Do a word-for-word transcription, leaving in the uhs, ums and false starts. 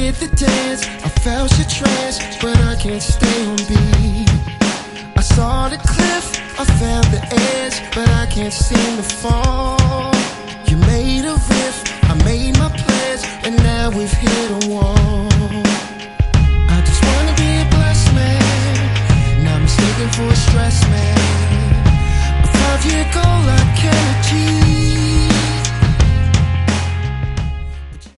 hit the dance, I felt your trance, but I can't stay on beat. I saw the cliff, I found the edge, but I can't seem to fall. You made a riff, I made my pledge, and now we've hit a wall. I just wanna be a blessed man, not mistaken for a stress man.